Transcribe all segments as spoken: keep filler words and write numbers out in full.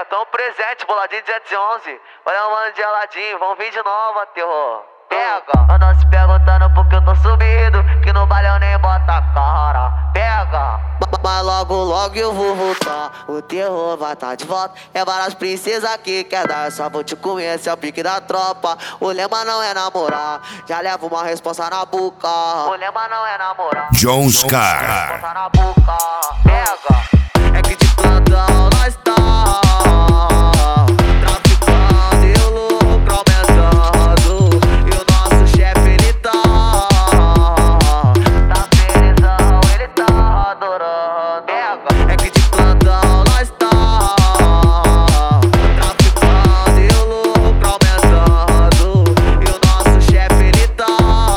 Pega, tão presente, boladinho duzentos e onze. Olha o mano de geladinho, vão vir de novo, terror. Pega, andam se perguntando por que eu tô sumido, que no baile eu nem bota a cara. Pega, mas logo logo eu vou voltar, o terror vai tá de volta. É várias princesas que quer dar, só vou te conhecer, é o pique da tropa. O lema não é namorar, já levo uma responsa na boca. O lema não é namorar, John Scar. responsa na boca. Pega, é que de plantão nós tá traficando e o lucro aumentando. E o nosso chefe ele tá tá felizão, ele tá adorando. Pega, é que de plantão nós tá traficando e o lucro aumentando. E o nosso chefe ele tá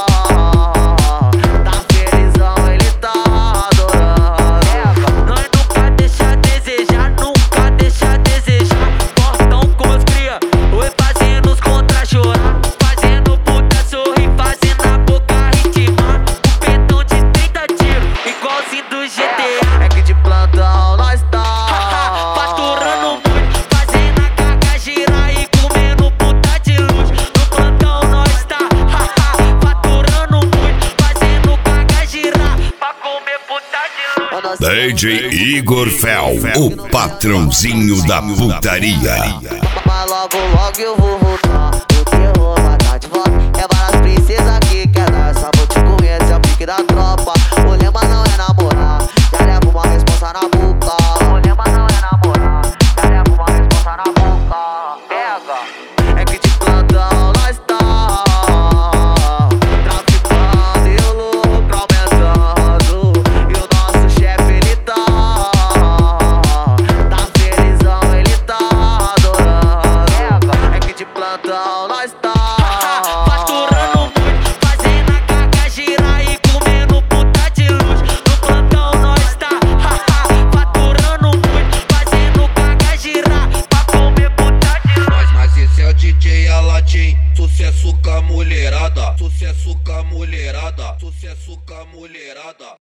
tá felizão, ele tá adorando. Pega, nós nunca deixa a desejar, nunca deixa a desejar. Portão com os cria, oi fazendo os contra chorar, fazendo puta sorrir, fazendo a boca ritmar. Um pedão de trinta tiros, igualzinho do G T A. É que de plantão nós tá faturando muito, fazendo a caga girar e comendo puta de luz. No plantão nós tá faturando muito, fazendo caga girar pra comer puta de luz. D J Igor Fel, o patrãozinho da putaria. Mas logo logo eu vou voltar, o terror vai tá de volta. É várias princesas que quer dar, só vou te conhecer, é o pique da tropa. O lema não é namorar, já levo uma responsa na boca. O lema não é namorar, já levo uma responsa na boca. Pega, é que de plantão nós tá traficando e o lucro aumentando. E o nosso chefe ele tá tá felizão, ele tá adorando. Pega, é que de plantão nós tá faturando muito, fazendo a caga girar e comendo puta de luz. No plantão nós tá faturando muito, fazendo caga girar pra comer puta de luz. Mas esse é o D J Aladim, sucesso com a mulherada, sucesso com a mulherada, sucesso com a mulherada.